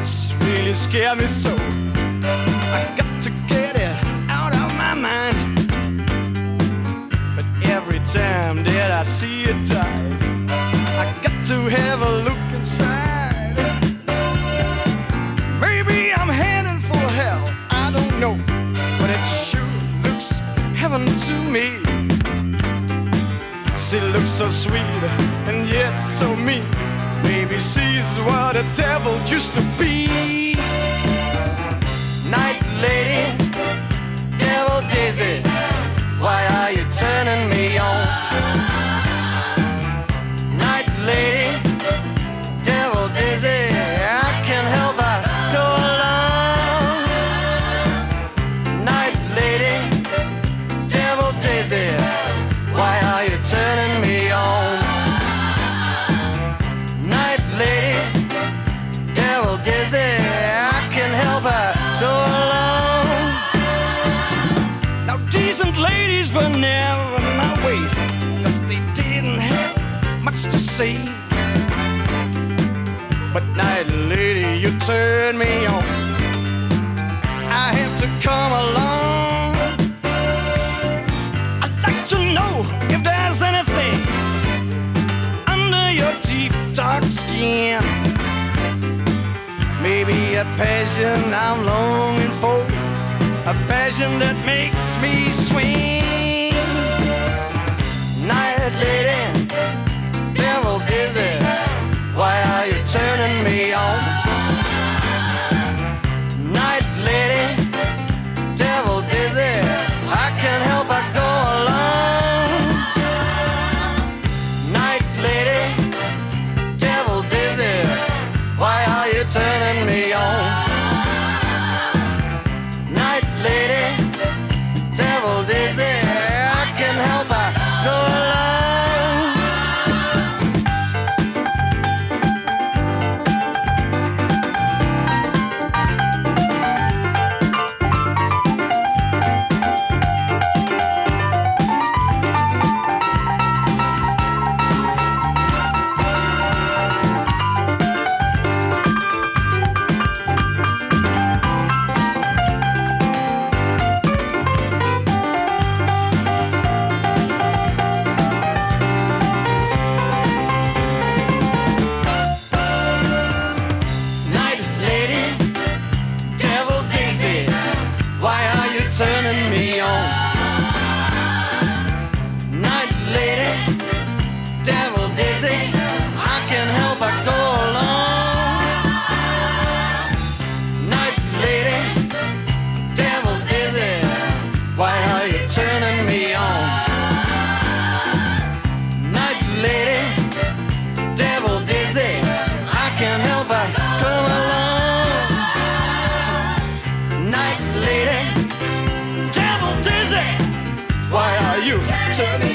nights really scare me so. I got to get it out of my mind. But every time that I see it dive, I got to have a look inside. Maybe I'm heading for hell, I don't know, but it sure looks heaven to me. She looks so sweet and yet so mean. Maybe she's what a devil used to be. Night lady, devil dizzy, why are you turning me on? Night lady, devil dizzy, I can't help but go along. Night lady, devil dizzy, why are you turning me on? Night lady, devil dizzy, I can't help but go along. Now decent ladies were never my way, 'cause they didn't have much to say. But night lady, you turn me on, I have to come along. I'd like to know if there's anything under your deep dark skin. Maybe a passion I'm longing for, a passion that makes me swing. Night lady, devil dizzy, why are you turning me on? Night lady, devil dizzy, I can't help but go along. Night lady, devil dizzy, why are you turning me on? Night lady, devil dizzy, I can't help but go along. Turning me on. Night lady, devil dizzy, I can't help but go along. Night lady, devil dizzy, why are you turning me on? Night lady, devil dizzy, I can't help but come along. Night lady, why are you turning